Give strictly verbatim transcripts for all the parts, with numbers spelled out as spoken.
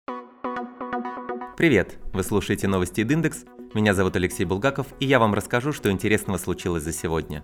Привет! Вы слушаете новости Индекс. Меня зовут Алексей Булгаков, и я вам расскажу, что интересного случилось за сегодня.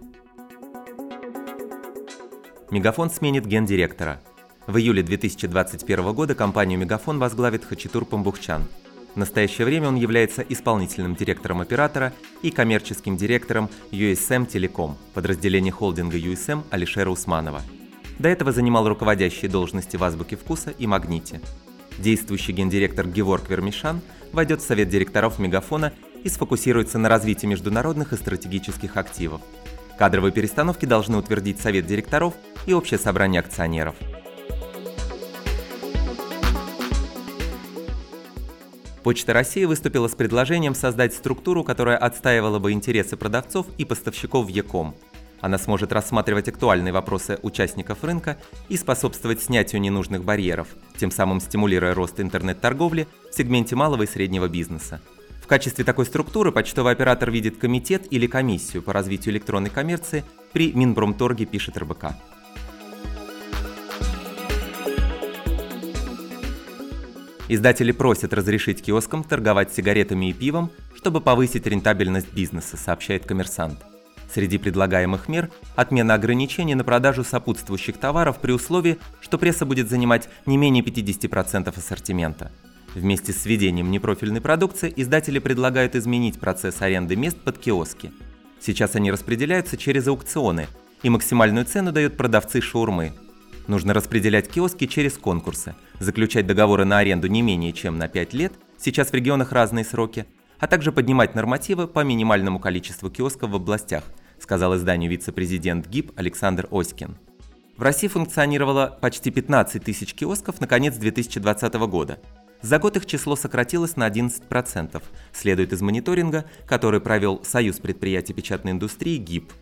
Мегафон сменит гендиректора. В июле две тысячи двадцать первого года компанию Мегафон возглавит Хачатур Памбукчан. В настоящее время он является исполнительным директором оператора и коммерческим директором ю эс эм Telecom, подразделения холдинга ю эс эм Алишера Усманова. До этого занимал руководящие должности в Азбуке Вкуса и Магните. Действующий гендиректор Геворг Вермишан войдет в совет директоров Мегафона и сфокусируется на развитии международных и стратегических активов. Кадровые перестановки должны утвердить совет директоров и общее собрание акционеров. Почта России выступила с предложением создать структуру, которая отстаивала бы интересы продавцов и поставщиков в e-com. Она сможет рассматривать актуальные вопросы участников рынка и способствовать снятию ненужных барьеров, тем самым стимулируя рост интернет-торговли в сегменте малого и среднего бизнеса. В качестве такой структуры почтовый оператор видит комитет или комиссию по развитию электронной коммерции при Минпромторге, пишет эр бэ ка. Издатели просят разрешить киоскам торговать сигаретами и пивом, чтобы повысить рентабельность бизнеса, сообщает «Коммерсант». Среди предлагаемых мер – отмена ограничений на продажу сопутствующих товаров при условии, что пресса будет занимать не менее пятьдесят процентов ассортимента. Вместе с введением непрофильной продукции издатели предлагают изменить процесс аренды мест под киоски. Сейчас они распределяются через аукционы, и максимальную цену дают продавцы шаурмы. Нужно распределять киоски через конкурсы, заключать договоры на аренду не менее чем на пять лет, сейчас в регионах разные сроки, а также поднимать нормативы по минимальному количеству киосков в областях, сказал изданию вице-президент ГИБ Александр Оськин. В России функционировало почти пятнадцать тысяч киосков на конец две тысячи двадцатого года. За год их число сократилось на одиннадцать процентов, следует из мониторинга, который провел Союз предприятий печатной индустрии ГИБ.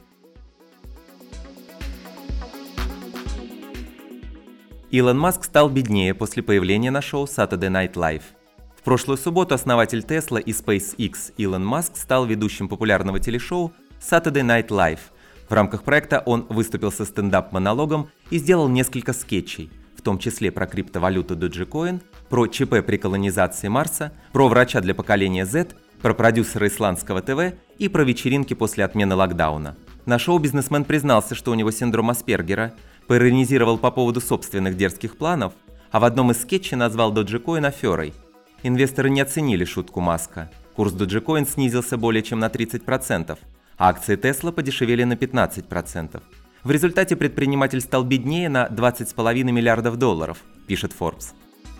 Илон Маск стал беднее после появления на шоу Saturday Night Live. В прошлую субботу основатель Tesla и SpaceX Илон Маск стал ведущим популярного телешоу Saturday Night Live. В рамках проекта он выступил со стендап-монологом и сделал несколько скетчей, в том числе про криптовалюту Dogecoin, про ЧП при колонизации Марса, про врача для поколения Z, про продюсера исландского ТВ и про вечеринки после отмены локдауна. На шоу бизнесмен признался, что у него синдром Аспергера, поиронизировал по поводу собственных дерзких планов, а в одном из скетчей назвал Dogecoin аферой. Инвесторы не оценили шутку Маска. Курс Dogecoin снизился более чем на тридцать процентов, а акции Tesla подешевели на пятнадцать процентов. В результате предприниматель стал беднее на двадцать с половиной миллиардов долларов, пишет Forbes.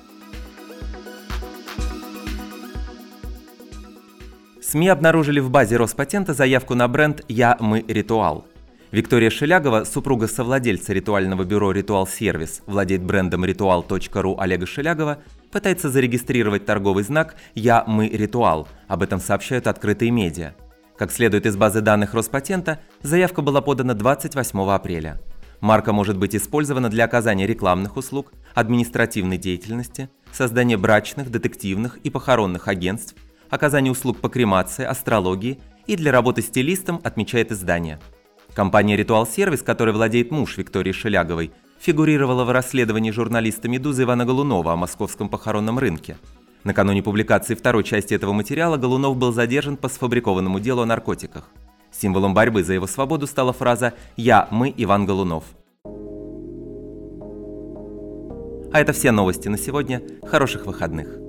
СМИ обнаружили в базе Роспатента заявку на бренд «Я, мы, Ритуал». Виктория Шелягова, супруга совладельца ритуального бюро «Ритуал Сервис», владеет брендом ритуал точка ру Олега Шелягова, пытается зарегистрировать торговый знак «Я, мы, Ритуал», об этом сообщают открытые медиа. Как следует из базы данных Роспатента, заявка была подана двадцать восьмого апреля. Марка может быть использована для оказания рекламных услуг, административной деятельности, создания брачных, детективных и похоронных агентств, оказания услуг по кремации, астрологии и для работы стилистом, отмечает издание. Компания «Ритуал Сервис», которой владеет муж Виктории Шеляговой, фигурировала в расследовании журналиста «Медузы» Ивана Голунова о московском похоронном рынке. Накануне публикации второй части этого материала Голунов был задержан по сфабрикованному делу о наркотиках. Символом борьбы за его свободу стала фраза «Я, мы, Иван Голунов». А это все новости на сегодня. Хороших выходных!